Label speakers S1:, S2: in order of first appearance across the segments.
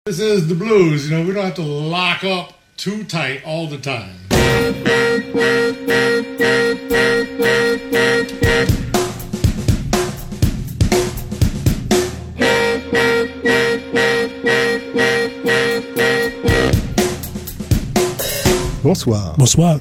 S1: This is the blues, we don't have to lock up too tight all the time.
S2: Bonsoir.
S3: Bonsoir.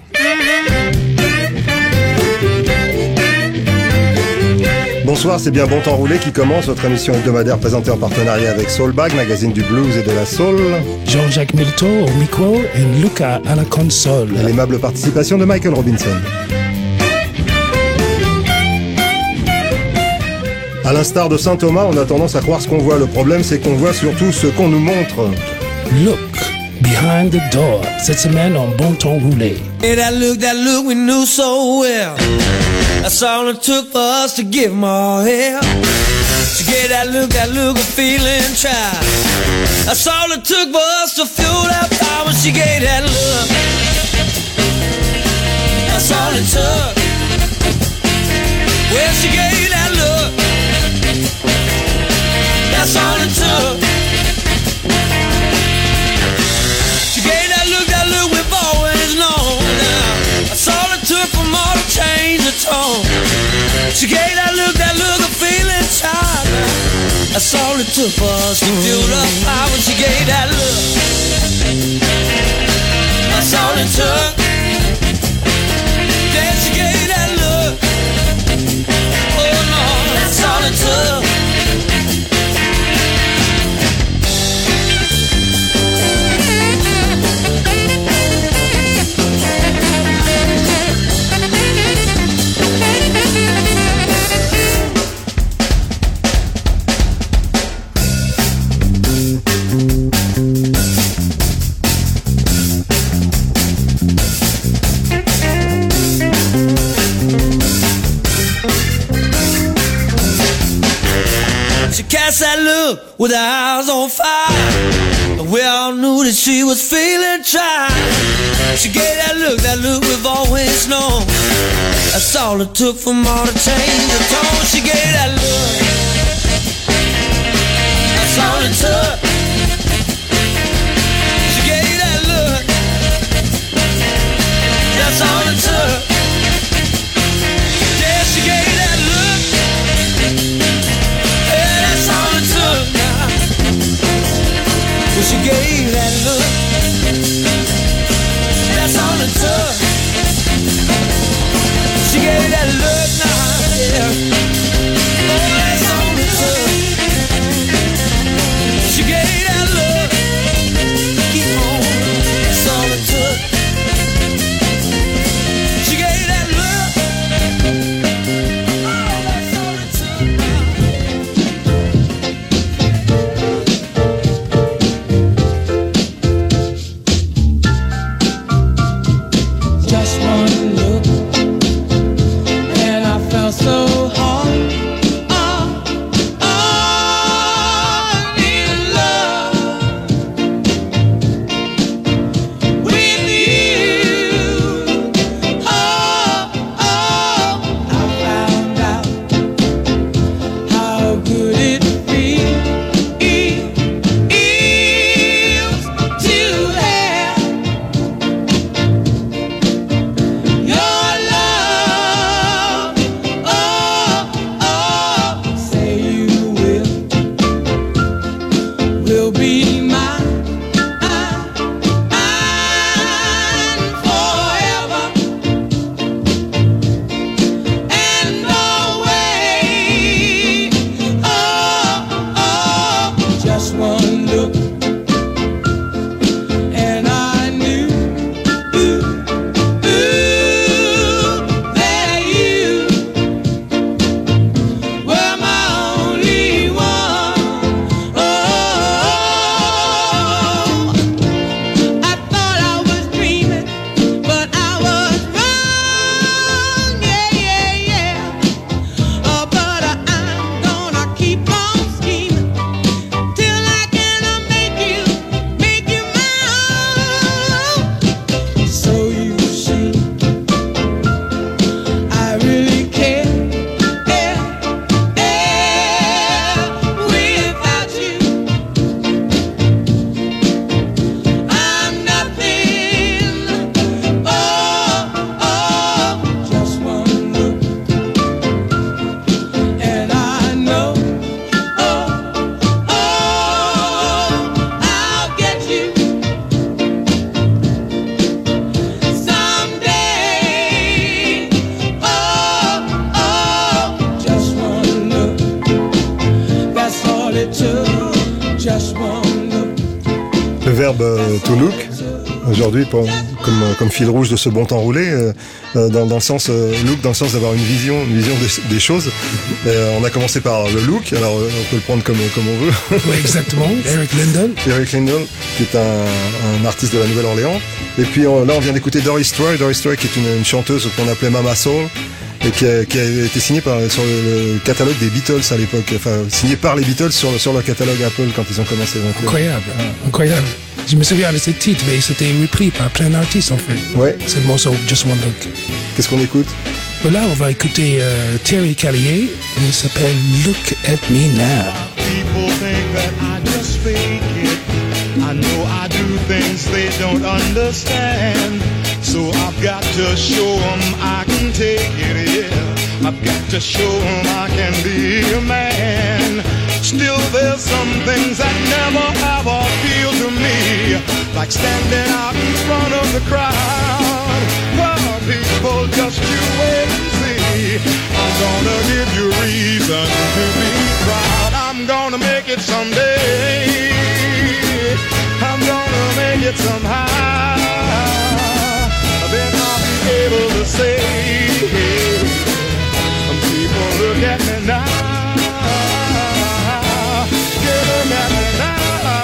S2: Bonsoir, c'est bien Bon Temps Roulé qui commence, votre émission hebdomadaire présentée en partenariat avec Soulbag, magazine du blues et de la soul.
S3: Jean-Jacques Milteau au micro et Luca à la console.
S2: Et l'aimable participation de Michael Robinson. À l'instar de Saint Thomas, on a tendance à croire ce qu'on voit. Le problème, c'est qu'on voit surtout ce qu'on nous montre.
S3: Look behind the door. Cette semaine en Bon Temps Roulé.
S4: Hey, that look we knew so well. That's all it took for us to give him our hell. To get that look of feeling tried. That's all it took for us to fuel that power. She gave that look. That's all it took. Well, she gave that look. That's all it took. She gave that look we've always known. That's all it took for more to change the tone. She gave that look of feeling tired. That's all it took for us to build up power. She gave that look. That's all it took. Yeah, she gave that look. Oh no, that's all it took. Cast that look with her eyes on fire. We all knew that she was feeling tried. She gave that look we've always known. That's all it took for more to change the tone. She gave that look. That's all it took. She gave that look. That's all it took. Yeah, she gave that look. Well, she gave that look. That's all it took. She gave that look now, yeah. Oh, that's all it took. She gave that look. Keep on. That's all it took. She gave that look. Oh, that's all it took.
S5: So hard, oh, oh.
S2: verbe to look, aujourd'hui, comme fil rouge de ce bon temps roulé, dans le sens look, dans le sens d'avoir une vision des choses. On a commencé par le look, alors on peut le prendre comme on veut.
S3: Oui, exactement. Eric Liddell.
S2: Eric Liddell, qui est un artiste de la Nouvelle-Orléans. Et puis là, on vient d'écouter Doris Troy. Doris Troy, qui est une chanteuse qu'on appelait Mama Soul, et qui a été signée sur le catalogue des Beatles à l'époque, enfin signée par les Beatles sur leur catalogue Apple quand ils ont commencé. Donc,
S3: Incroyable. Je me souviens de ce titre, mais c'était repris par plein d'artistes en fait.
S2: Ouais.
S3: C'est le morceau Just One Look.
S2: Qu'est-ce qu'on écoute?
S3: Là, on va écouter Terry Callier. Il s'appelle Look at Me Now.
S5: People think that I just fake it. I know I do things they don't understand. So I've got to show them I can take it, yeah. I've got to show them I can be a man. Still there's some things that never ever appeal to me, like standing out in front of the crowd. Well, people, just you wait and see. I'm gonna give you reason to be proud. I'm gonna make it someday. I'm gonna make it somehow. Then I'll be able to say, people, look at me now. Yeah, look at me now.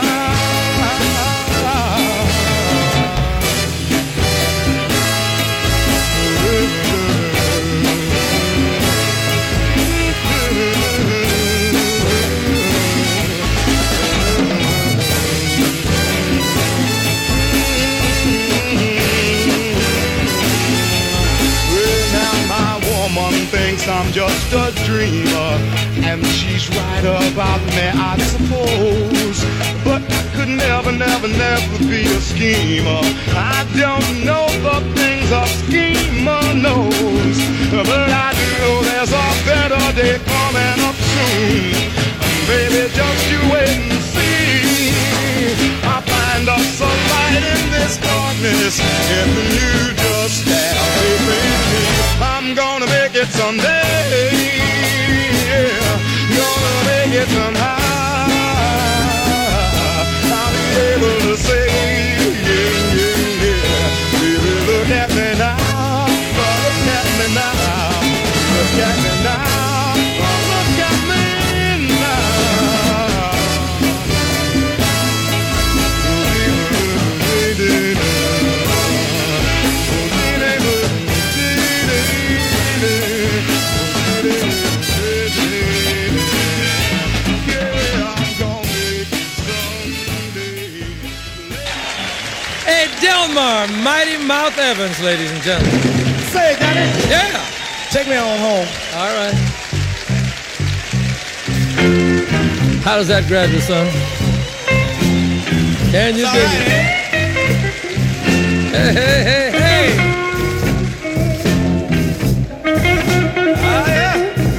S5: Thinks I'm just a dreamer, and she's right about me, I suppose. But I could never be a schemer. I don't know the things a schemer knows, but I do know there's a better day coming up soon. Baby, just you wait and see. I find us a light in this darkness, if you just stare with me. I'm gonna make it someday, yeah. Gonna make it somehow. I'll be able to say, yeah, yeah, yeah. Baby, look at me now, look at me now, look at me now, look at me now.
S4: Hey, Delmar, Mighty Mouth Evans, ladies and gentlemen.
S5: Say, Daddy.
S4: Yeah.
S5: Take me on home.
S4: All right. How does that graduate, son? Can you dig it? Hey, hey, hey, hey. Ah, yeah.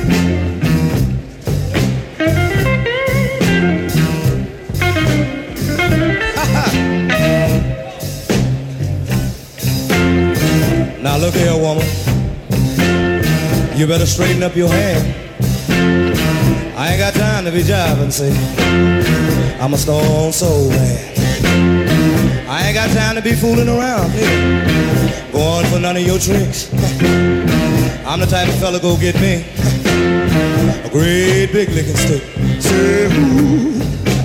S5: Now look here, woman. You better straighten up your hair. I ain't got time to be jiving, see. I'm a stone soul man. I ain't got time to be fooling around, nigga. Going for none of your tricks. I'm the type of fella go get me a great big licking stick. Say, ooh.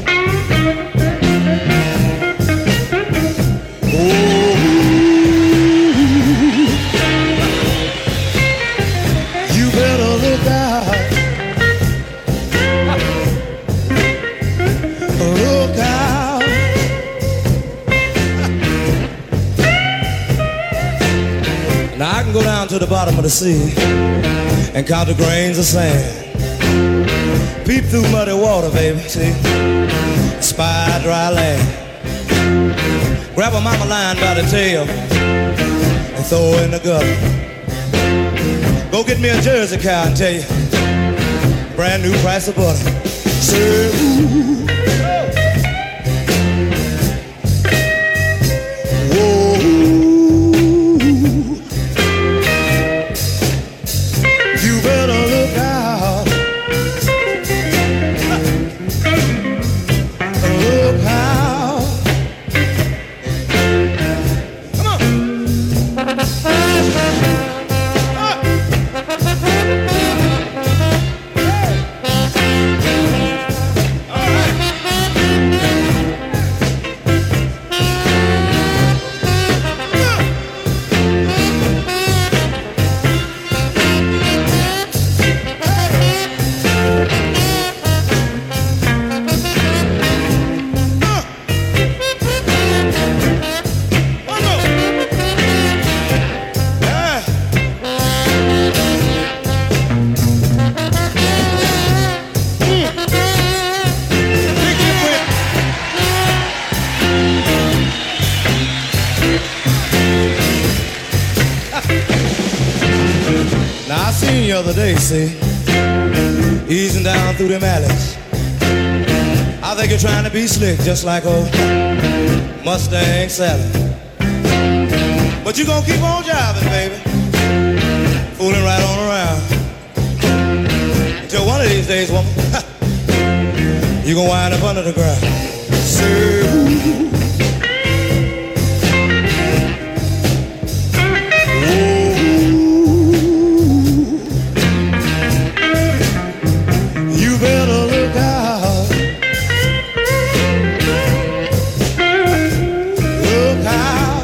S5: Go down to the bottom of the sea and count the grains of sand. Peep through muddy water, baby, see, spy dry land. Grab a mama lion by the tail and throw her in the gutter. Go get me a Jersey cow and tell you brand new price of butter. Say, ooh.
S4: the other day, see, easing down through them alleys. I think you're trying to be slick, just like old Mustang Sally. But you gonna keep on driving, baby, fooling right on around. Until one of these days, woman, you gonna wind up under the ground. Say, you better look out. Look out.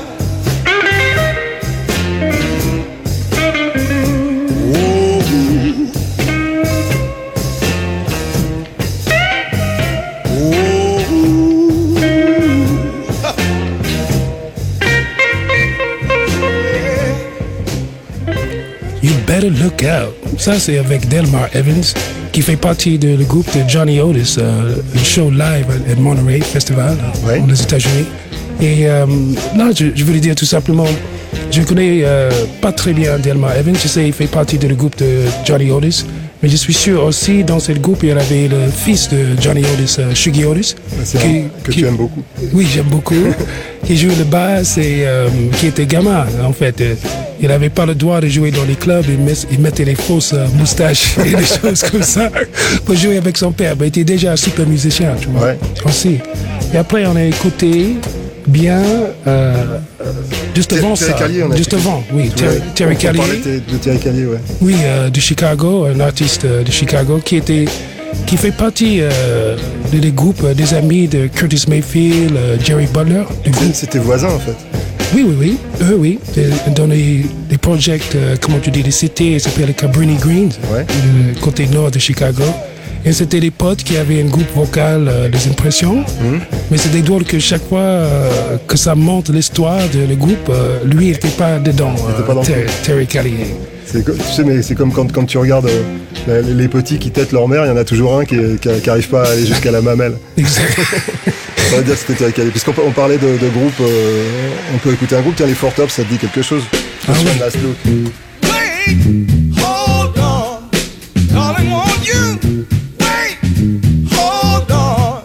S3: You Better Look Out. Ça, c'est avec Delmar Evans, qui fait partie du groupe de Johnny Otis, le show live à Monterey Festival,
S2: Ouais.
S3: aux États-Unis. Et là, je voulais dire tout simplement, je connais pas très bien Delmar Evans. Je sais, il fait partie du groupe de Johnny Otis. Mais je suis sûr aussi, dans ce groupe, il y avait le fils de Johnny Otis, Shuggy Otis.
S2: C'est que tu aimes beaucoup.
S3: Oui, j'aime beaucoup. Qui joue le basse et qui était gamin, en fait. Il n'avait pas le droit de jouer dans les clubs. Il mettait des fausses moustaches et des choses comme ça pour jouer avec son père. Mais il était déjà un super musicien, tu vois.
S2: Ouais.
S3: Aussi. Et après, on a écouté bien juste avant
S2: Terry
S3: ça.
S2: Callier, on a
S3: Juste
S2: écouté.
S3: avant, oui. Terry
S2: On parlait
S3: Callier.
S2: de Terry Callier, ouais.
S3: Oui, de Chicago, un artiste de Chicago qui fait partie des groupes des amis de Curtis Mayfield, Jerry Butler. Du groupe.
S2: C'était voisin en fait.
S3: Oui, oui. Dans les projets, comment tu dis, des cités, ça s'appelle les Cabrini Greens,
S2: Ouais.
S3: le côté nord de Chicago. Et c'était des potes qui avaient un groupe vocal des impressions. Mais c'était drôle que chaque fois que ça monte l'histoire de le groupe, lui, il n'était pas dedans,
S2: était pas dans le
S3: Terry Callier.
S2: Tu sais, mais c'est comme quand tu regardes les petits qui têtent leur mère, il y en a toujours un qui arrive pas à aller jusqu'à la mamelle.
S3: Exact.
S2: On va dire que c'était Terry Callier. Puisqu'on parlait de groupe, on peut écouter un groupe, tiens les Four Tops, ça te dit quelque chose.
S3: Ah ouais.
S2: Last Look.
S4: Wait, hold on, darling, won't you? Wait, hold on,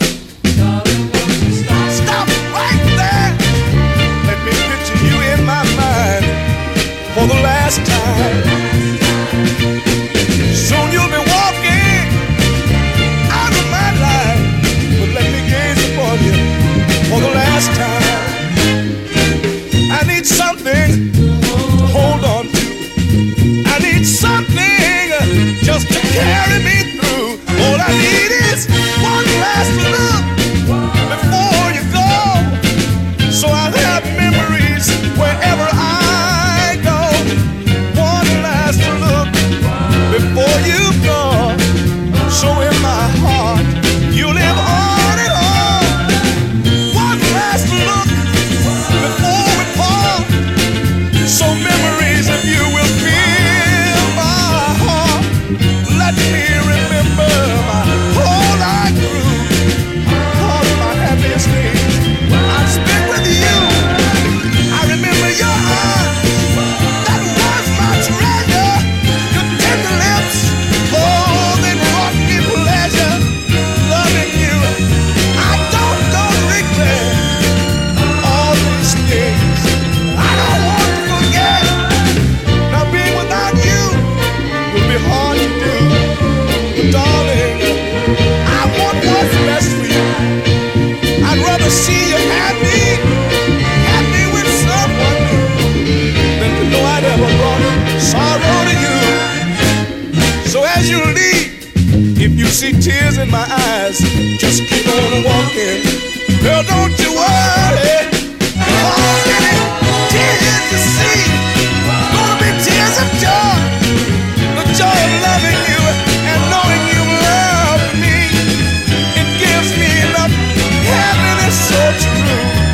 S4: stop right there. Let me picture you in my mind for the last time. Soon you'll be walking out of my life, but let me gaze upon you for the last time. I need something to hold on to. I need something just to carry me through. All I need is one last look before you go, so I'll have memories wherever I go. One last look before you go, so in my heart you live on and on. One last look before we part, so memories of you will fill my heart. Let me remember my whole life through. All of my happiest days I spent with you. I remember your eyes, that was my treasure. Your tender lips, oh, they brought me pleasure. Loving you, I don't regret all these things. I don't want to forget. Now being without you will be hard to do. But darling, I want what's best for you. I'd rather see you happy with someone new, than to know I'd ever brought sorrow to you. So as you leave, if you see tears in my eyes, just keep on walking. Girl, don't you worry. All many tears you see, gonna be tears of joy. The joy of loving you and knowing you love me. It gives me enough happiness so true.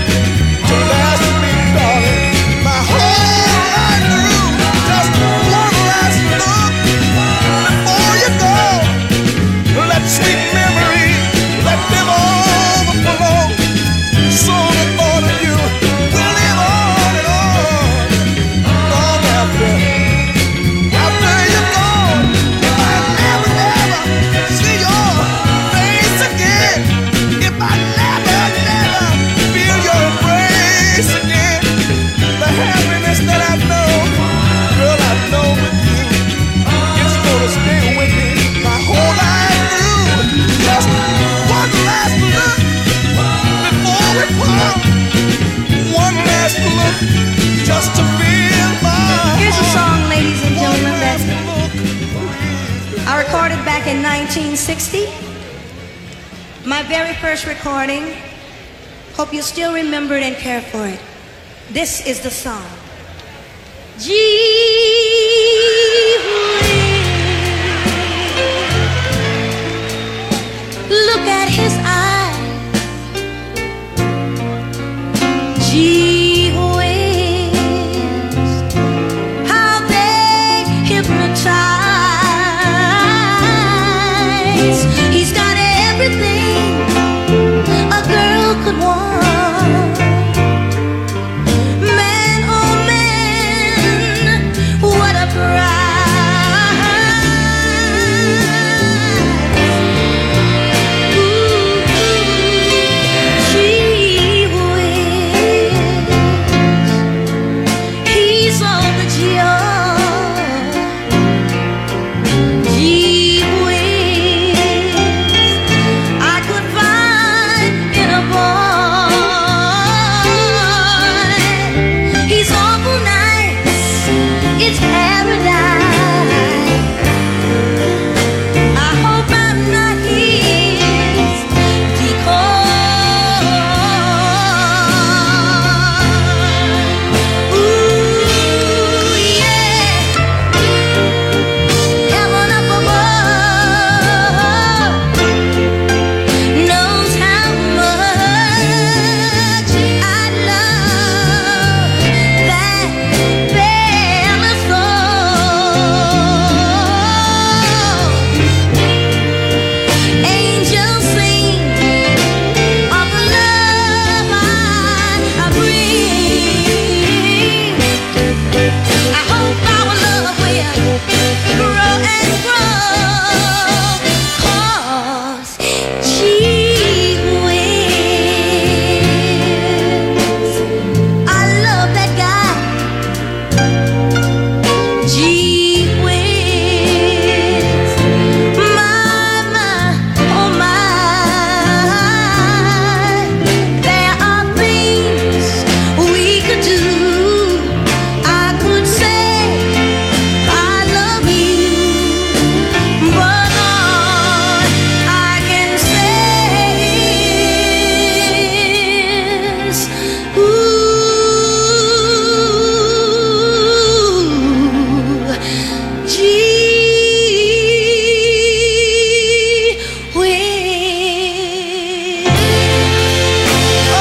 S4: just to feel my
S6: Here's a song, ladies and gentlemen, that
S4: heart.
S6: I recorded back in 1960. My very first recording. Hope you still remember it and care for it. This is the song. Look at his eyes. Gee whiz, how they hypnotize. He's got everything a girl could want. Man, oh man, what a prize. Gee whiz, he's all the joy. Gee whiz, I could find in a boy. He's awful nice, it's paradise. I hope I'm not his decoy. Ooh, yeah. Heaven up above knows how much I love that fella's soul. Angels sing of the love I bring. I hope our love will grow and grow. 'Cause gee whiz, I love that guy. Gee whiz, my, oh my. There are things we could do. I could say I love you, but all I can say is, ooh, gee whiz. Oh,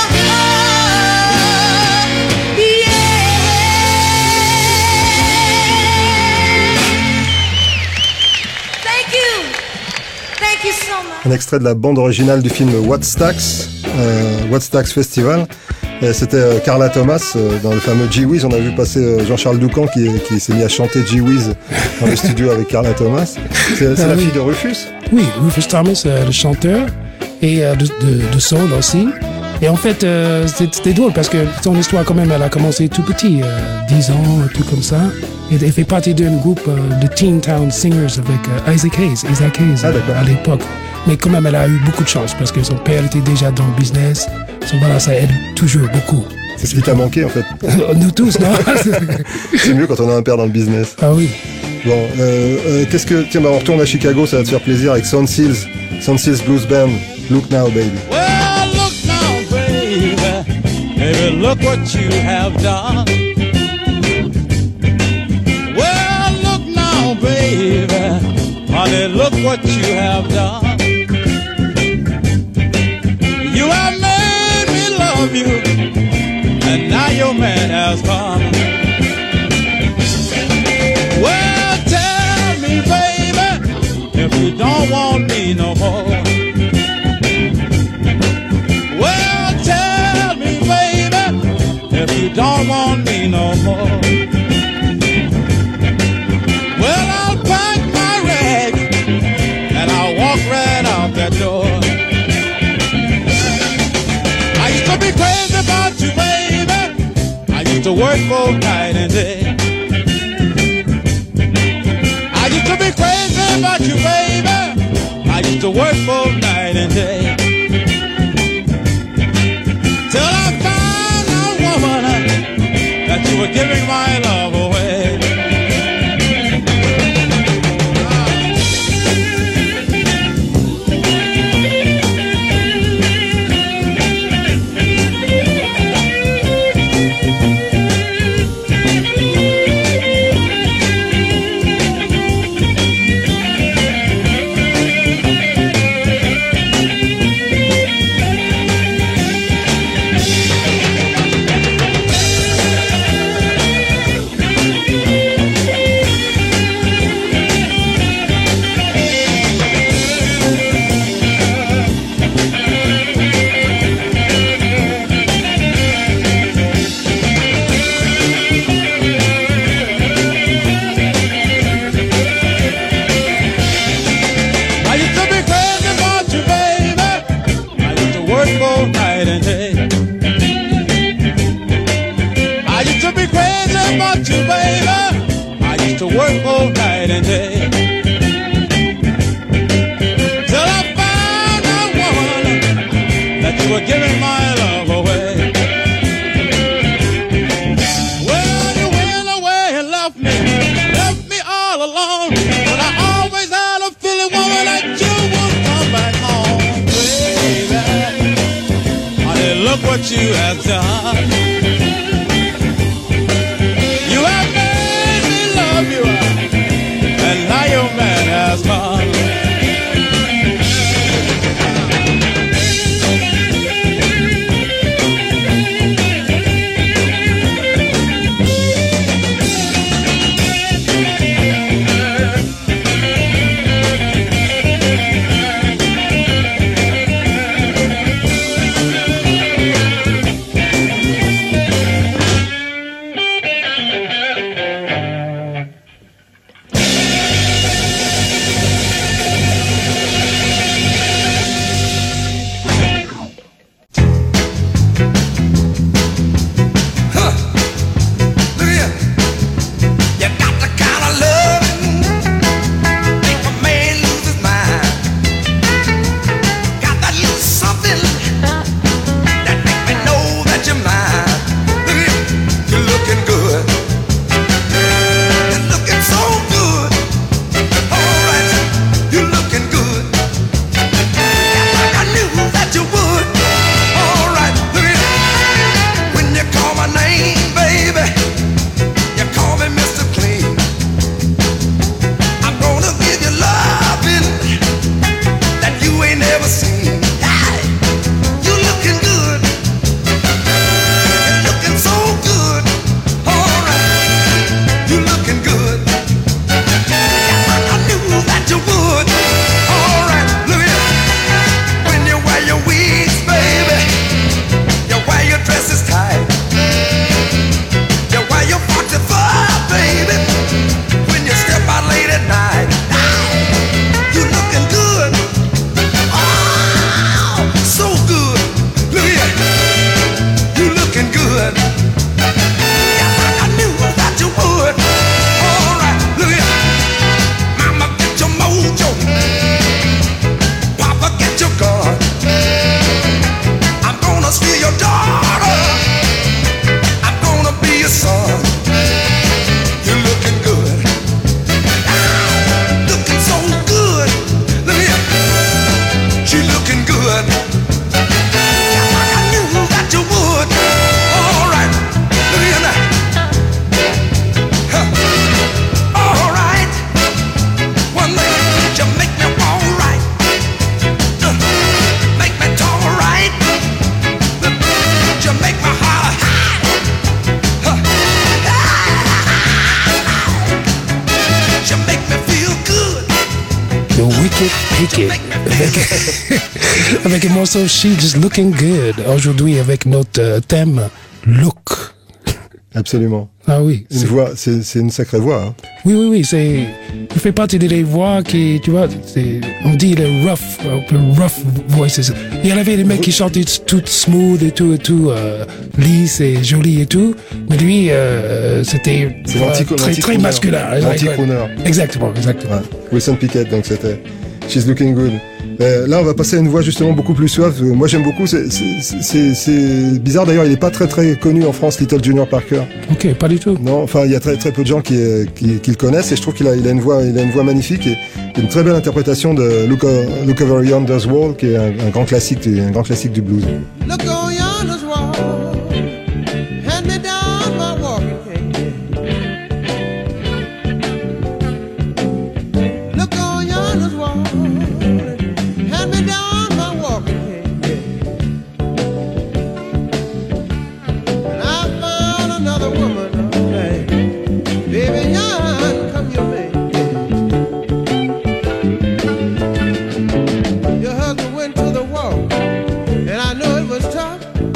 S6: yeah. Thank you so much.
S2: Un extrait de la bande originale du film Wattstax Festival. C'était Carla Thomas dans le fameux Gee Whiz. On a vu passer Jean-Charles Doucan qui s'est mis à chanter Gee Whiz dans le studio avec Carla Thomas. C'est la fille de Rufus.
S3: Oui, Rufus Thomas, le chanteur, et de soul aussi. Et en fait, c'était drôle parce que son histoire, quand même, elle a commencé tout petit, 10 ans, un truc comme ça. Et elle fait partie d'un groupe de Teen Town Singers avec Isaac Hayes à l'époque. Mais quand même, elle a eu beaucoup de chance parce que son père était déjà dans le business. Voilà, ça aide toujours beaucoup.
S2: C'est ce qui t'a manqué, en fait.
S3: Nous tous, non?
S2: C'est mieux quand on a un père dans le business.
S3: Ah oui.
S2: Bon, tiens, on retourne à Chicago, ça va te faire plaisir avec Sound Seals Blues Band. Look Now, Baby.
S4: Well, look now, baby. Baby, look what you have done. Well, look now, baby. Honey, look what you have done. You have made me love you, and now your man has come. Well, tell me, baby, if you don't want me no more. Well, tell me, baby, if you don't want me no more. Well, I'll pack my rags and I'll walk right out that door. I used to be crazy about you, baby. I used to work both night and day. I used to be crazy about you, baby. I used to work both night and day. Till I found a woman
S7: about you, baby. I used to work all night and day. Till I found a woman that you were giving my love away. Well, you went away and left me all alone. But I always had a feeling, woman, that you would come back home, baby. Honey, look what you have done. And now your man has gone.
S3: Avec un morceau She Just Looking Good, aujourd'hui avec notre thème Look.
S2: Absolument.
S3: Ah oui.
S2: Une voix, c'est une sacrée voix. Hein.
S3: Oui, il fait partie des voix qui, tu vois, on dit les rough voices. Il y en avait des mecs qui chantaient tout smooth et tout, lisse et joli et tout. Mais lui, c'était très masculin.
S2: L'anti-crooner.
S3: Exactement.
S2: Ouais. Wilson Pickett, donc c'était She's Looking Good. Là, on va passer à une voix justement beaucoup plus suave. Moi, j'aime beaucoup. C'est bizarre d'ailleurs. Il est pas très connu en France, Little Junior Parker.
S3: Ok, pas du tout.
S2: Non, enfin, il y a très peu de gens qui le connaissent. Et je trouve qu'il a une voix magnifique et une très belle interprétation de Look Over Yonder's Wall, qui est un grand classique du blues.
S8: Look over yonder's wall, hand me down my walking cane. Look over yonder's wall. Hand me down my walking cane, and I found another woman, hey, baby, yon come your man. Your husband went to the war, and I know it was tough.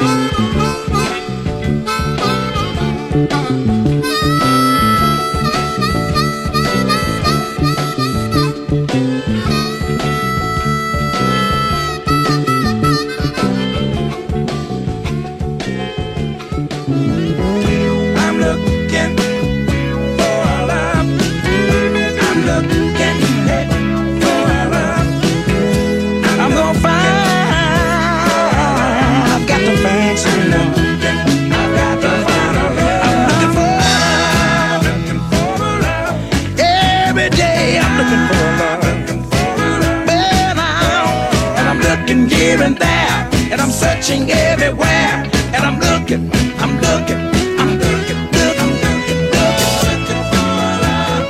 S4: Searching everywhere, and I'm looking, I'm looking, I'm looking, looking, looking, looking for love.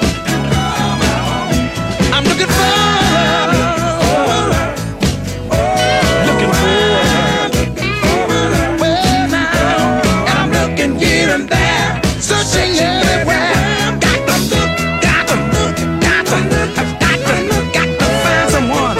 S4: I'm looking for love, looking for love. Well now, and I'm looking here and there, searching everywhere. Got to look, got to look, got to look, I've got to look, got to find someone.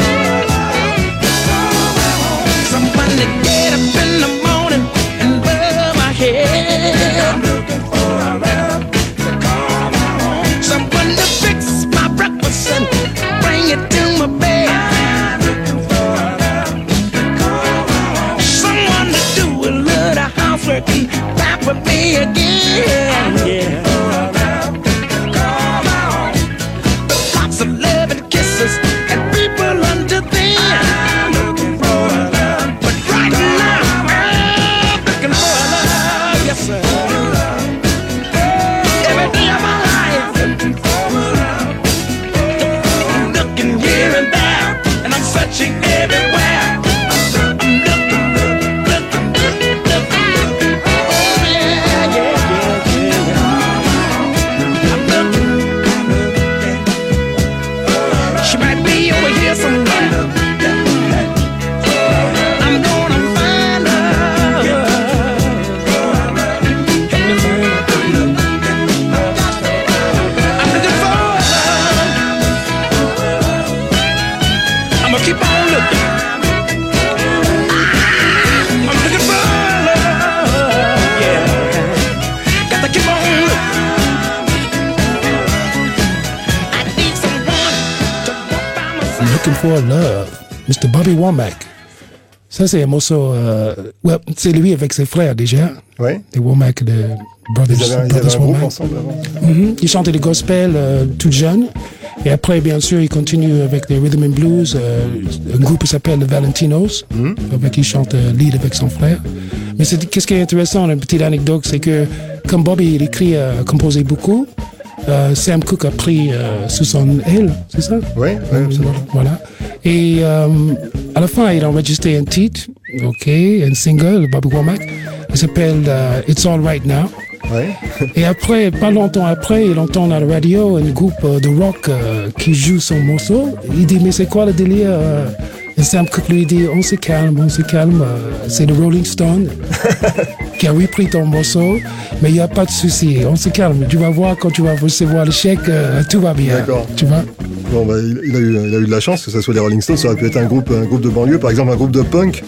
S4: Someone to get up in the morning and rub my head. I'm looking for a love to call my own. Someone to fix my breakfast and bring it to my bed. I'm looking for a love to call my own. Someone to do a little housework and pamper me again. I'm looking for a love to call my own. Lots of love and kisses and people under them. I'm looking for a love. Right now, I'm looking for love, yes sir. Every day of my life, I'm looking here and there, and I'm searching everywhere. I'm looking, looking, looking, looking. Oh yeah, yeah, yeah, yeah. I'm looking. She might be over here somewhere. I'm gonna find her. I'm looking for love. I'm gonna keep on looking. I'm looking for love. Yeah, got to keep on looking. I need someone to walk by my side.
S3: Looking for Love, Mr. Bobby Womack. Ça, c'est un morceau. Ouais, c'est lui avec ses frères déjà.
S2: Ouais.
S3: Les Womack, les Brothers,
S2: Ils avaient
S3: Brothers
S2: un groupe
S3: Womack.
S2: ensemble avant.
S3: Ils chantaient le gospel tout jeune. Et après, bien sûr, ils continuent avec les rhythm and blues. Un groupe qui s'appelle les Valentinos, avec qui il chante lead avec son frère. Mais qu'est-ce qui est intéressant, une petite anecdote, c'est que comme Bobby, il écrit, composé beaucoup, Sam Cooke a pris sous son aile, c'est ça?
S2: Oui, absolument.
S3: Voilà. Et à la fin, il a enregistré un titre, un single, Bobby Womack, qui s'appelle It's All Right Now.
S2: Ouais.
S3: Et après, pas longtemps après, il entend à la radio un groupe de rock qui joue son morceau. Il dit, mais c'est quoi le délire? Et Sam Cooke lui dit, on se calme, c'est le Rolling Stone qui a repris ton morceau, mais il n'y a pas de souci, on se calme. Tu vas voir quand tu vas recevoir le chèque, tout va bien.
S2: D'accord.
S3: Tu vois?
S2: Bon, bah, il a eu de la chance que ce soit les Rolling Stones, ça aurait pu être un groupe de banlieue, par exemple un groupe de punk.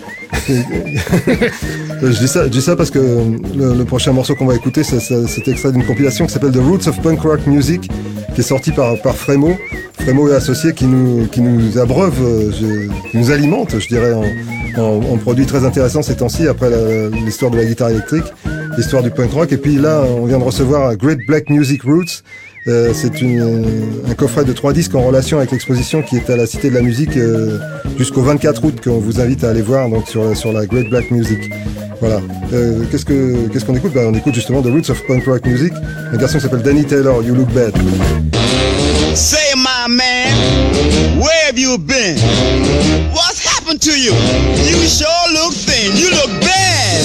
S2: Je dis ça parce que le prochain morceau qu'on va écouter, c'est extrait d'une compilation qui s'appelle The Roots of Punk Rock Music, qui est sortie par Frémo. Frémo et associés qui nous abreuvent, qui nous alimentent, je dirais, en produits très intéressants ces temps-ci, après l'histoire de la guitare électrique, l'histoire du punk rock. Et puis là, on vient de recevoir Great Black Music Roots. C'est un coffret de 3 disques en relation avec l'exposition qui est à la Cité de la Musique jusqu'au 24 août, qu'on vous invite à aller voir donc sur la Great Black Music. Voilà. Qu'est-ce qu'on écoute? On écoute justement The Roots of Punk Rock Music, un garçon qui s'appelle Danny Taylor, You Look Bad.
S9: Say, my man, where have you been? What's happened to you? You sure look thin. You look bad.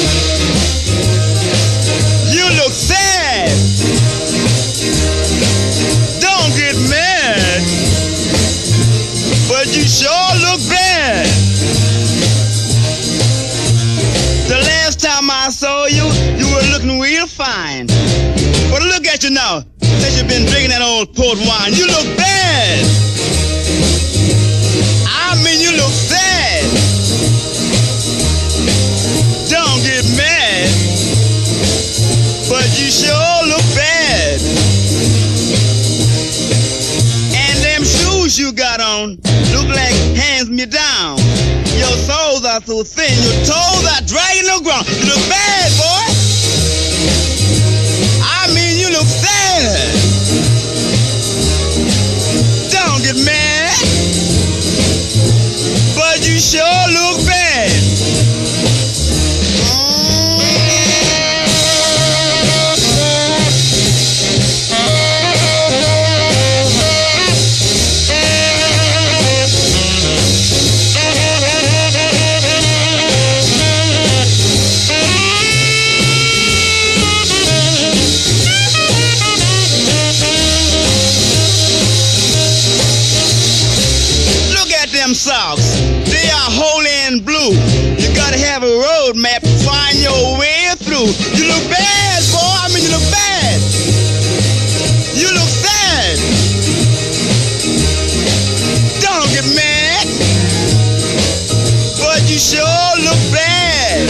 S9: You look sad. Don't get mad, but you sure look bad. The last time I saw you, you were looking real fine. But look at you now. Since you've been drinking that old port wine, you look bad. I mean, you look sad. Don't are so thin, your toes are dragging the ground. You look bad, boy. I mean, you look sad. Don't get mad, but you sure look bad. Socks, they are holy and blue. You gotta have a road map to find your way through. You look bad, boy. I mean, you look bad. You look sad. Don't get mad, but you sure look bad.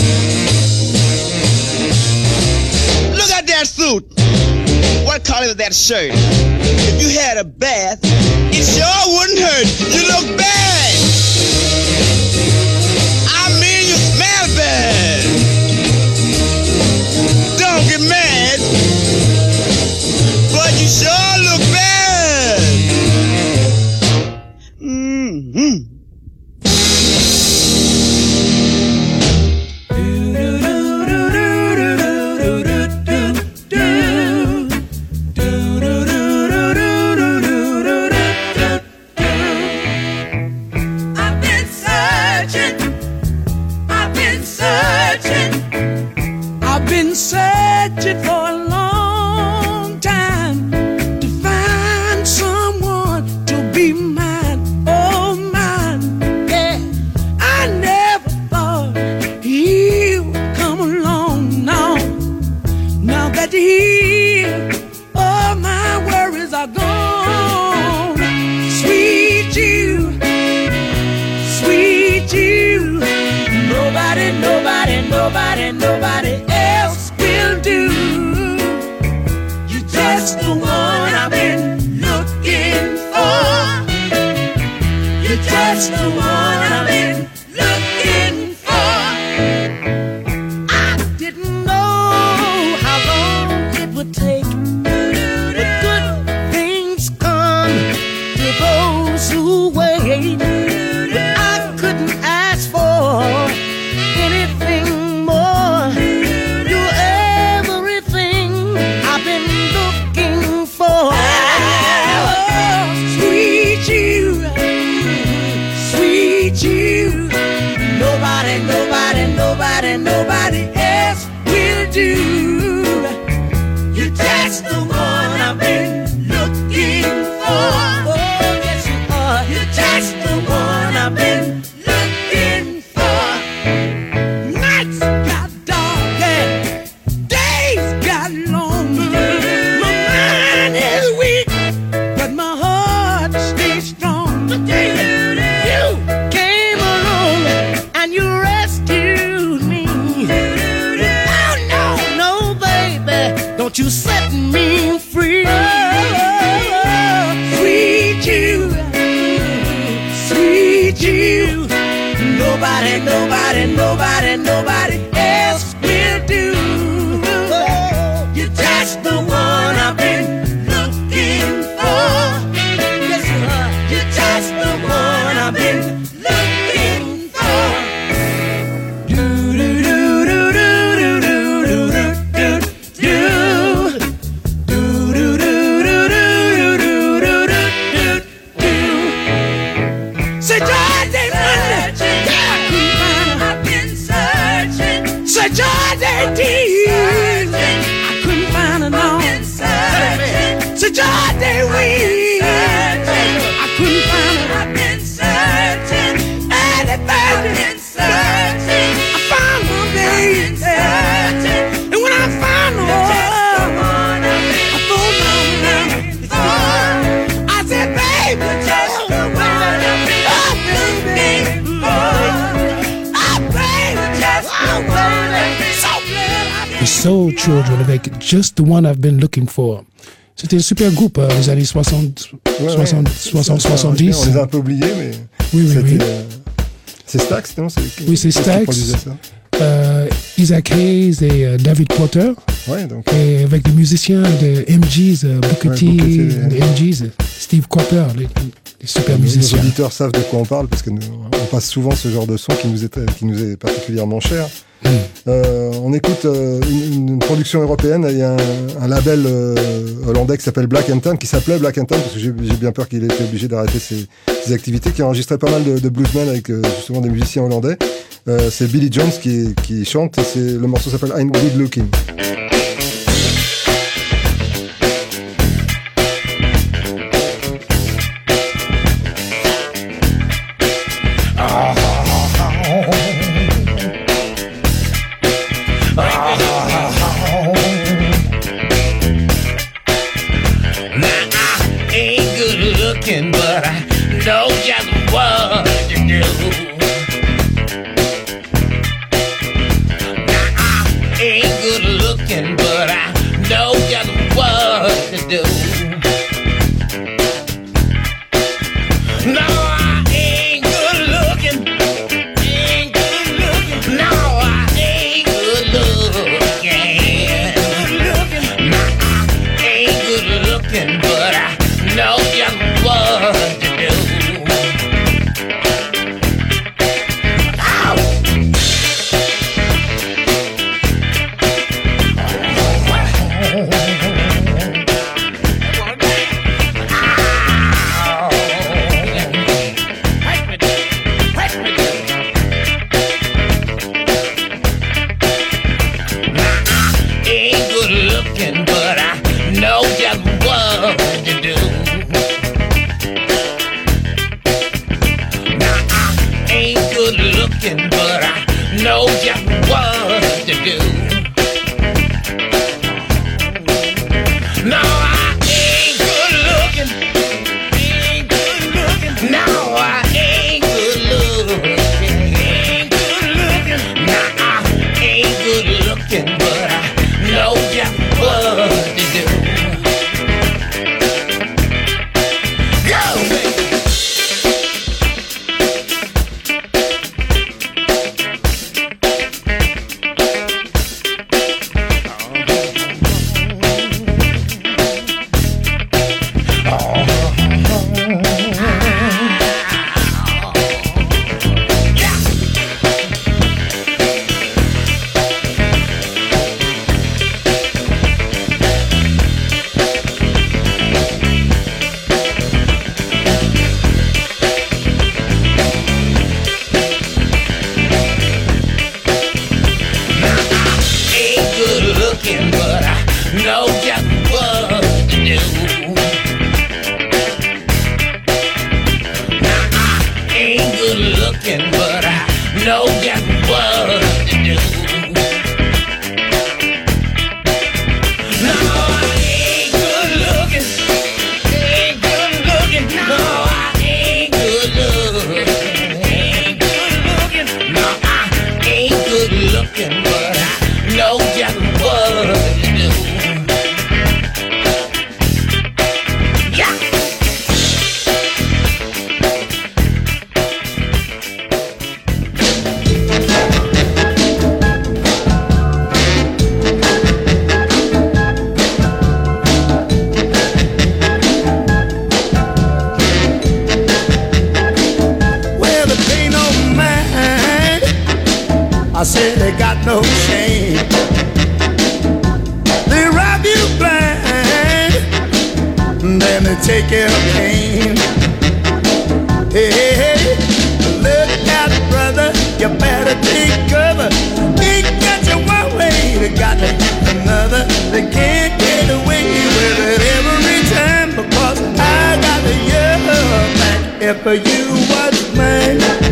S9: Look at that suit. What color is that shirt? If you had a bath, it sure wouldn't hurt. You look bad. I mean, you smell bad. Don't get mad, but you sure look bad. Mm-hmm.
S4: Searching for a long time to find someone to be mine, oh mine. Yeah, I never thought he would come along. Now that he, all my worries are gone. Sweet you, sweet you. Nobody else will do. You're just the one I've been looking for. You're just the one I've been looking for. I didn't know how long it would take, but good things come to those who wait. But I couldn't ask for anything more. You're everything I've been looking for. Sweet you, sweet you. Nobody else will do. You're just the one I've been looking for. Oh, yes you are. You're just the one I've been looking for. Nights got dark and days got long. My mind is weak, but my heart stays strong. You came along and you rescued me. Oh no, baby, don't you set me free. Sweet you, sweet you. Nobody else will do. You're just the one I've been looking for. Yes, you are. You're just the one I've been looking for. Do do do do do do do do do do do do do do do do. Say Friday, Monday, I've been searching. Say Friday, I couldn't find a no. Say Friday, I couldn't find it. I've been searching. I've searching. I found my baby. And when I found her, I told her, I said, baby, just the one I've been looking for. Oh, baby, just the one I've been so glad.
S3: The Soul Children avec Just the One I've Been Looking For. C'était un super groupe des années 60, 70.
S2: On les a un peu oubliés, mais
S3: oui.
S2: C'est Stax, non?
S3: Oui, c'est Stax. Isaac Hayes et David Porter.
S2: Ouais, donc.
S3: Et avec des musiciens de MGs, Booker T, MGs, Steve Cropper, les super musiciens.
S2: Les auditeurs savent de quoi on parle parce que on passe souvent ce genre de son qui nous est particulièrement cher. On écoute une production européenne. Il y a un label hollandais qui s'appelle Black and Tan, qui s'appelait Black and Tan parce que j'ai bien peur qu'il ait été obligé d'arrêter ses activités, qui a enregistré pas mal de bluesmen avec justement des musiciens hollandais. C'est Billy Jones qui chante et le morceau s'appelle I'm Good Looking.
S10: I said they got no shame. They rob you blind, then they take your pain. Hey, hey, hey, look out, brother, you better take cover. Ain't got you one way, they got to get another. They can't get away with it every time because I got your back if you was mine.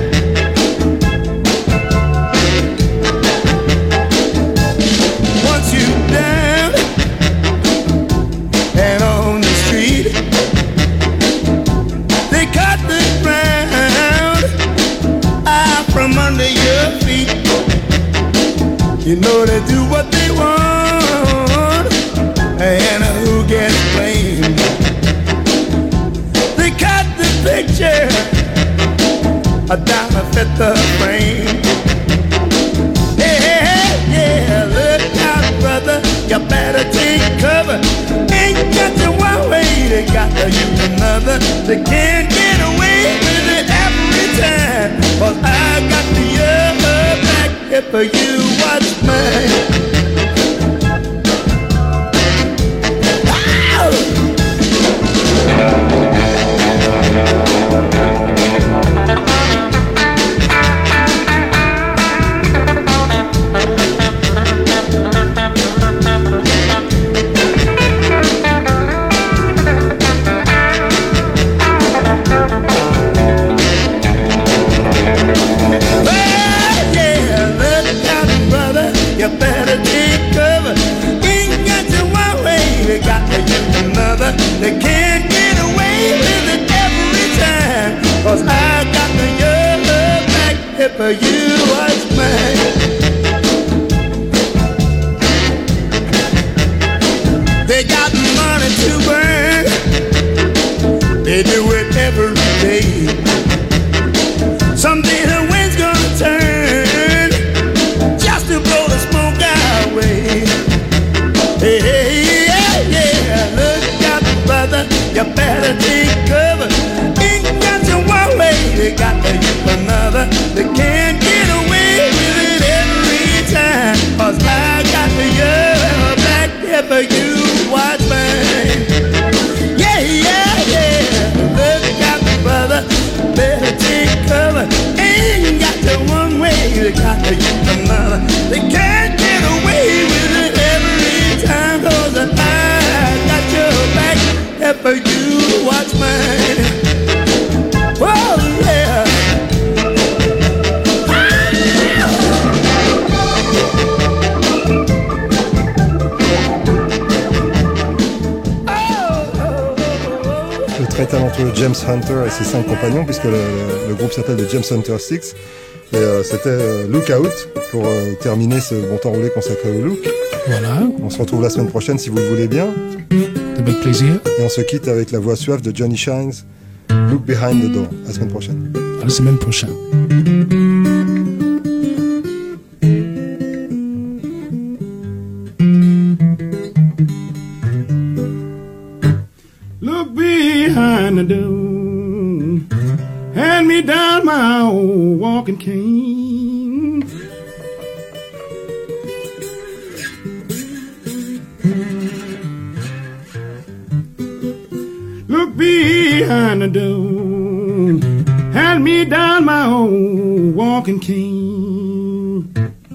S10: You know they do what they want, and who gets blamed? They cut the picture down the fit the frame. Hey, hey, hey, yeah, look out, brother, you better take cover. Ain't got to one way, they got to use another. They can't get away with it every time. 'Cause I got the other back here for you, watch mine. They can't get away with it every time. 'Cause I got the yellow back here for you, what's mine. They got money to burn, they do it every day. Someday the wind's gonna turn just to blow the smoke away. Hey, hey, yeah, yeah, look out, brother, you better take cover. Ain't got to one way, they got to use another. They can't get away with it every time. 'Cause I got the yellow back here for you, watch mine. Yeah, yeah, yeah, look out, brother, better take cover. Ain't got to one way, they got to use another. They can't get away with it every time. 'Cause I got your back here for you, watch mine. Oh yeah.
S2: Le très talentueux James Hunter et ses 5 compagnons, puisque le groupe s'appelle The James Hunter 6. Et c'était Look Out pour terminer ce bon temps roulé consacré au look.
S3: Voilà.
S2: On se retrouve la semaine prochaine si vous le voulez bien.
S3: Avec plaisir.
S2: Et on se quitte avec la voix suave de Johnny Shines, Look Behind the Door. À la semaine prochaine.
S3: À la semaine prochaine.
S11: Look behind the door, hand me down my old walking cane. Look behind the door, hand me down my old walking cane.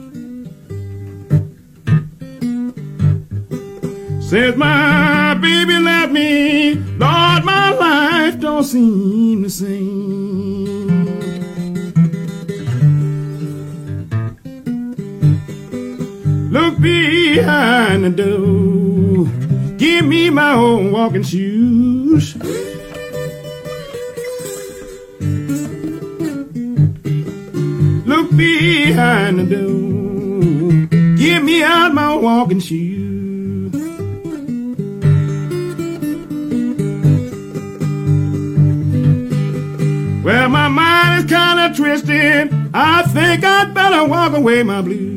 S11: Says my baby left me, Lord, my life don't seem the same. Look behind the door, give me my old walking shoes. Look behind the door, give me out my walking shoes. Well, my mind is kind of twisted, I think I'd better walk away my blues.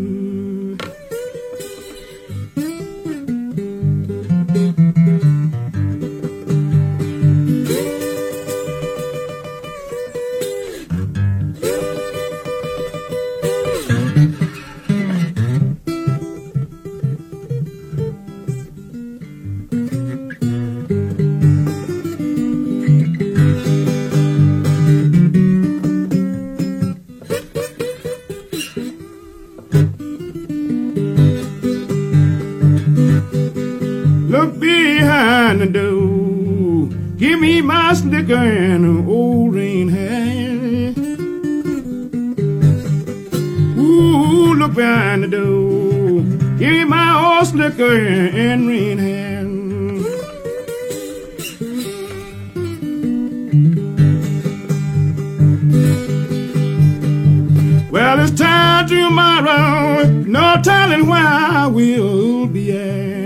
S11: Look behind the door, give me my slicker and an old rain hat. Ooh, look behind the door, give me my old slicker and rain hat. Well, it's time tomorrow, no telling where I will be at.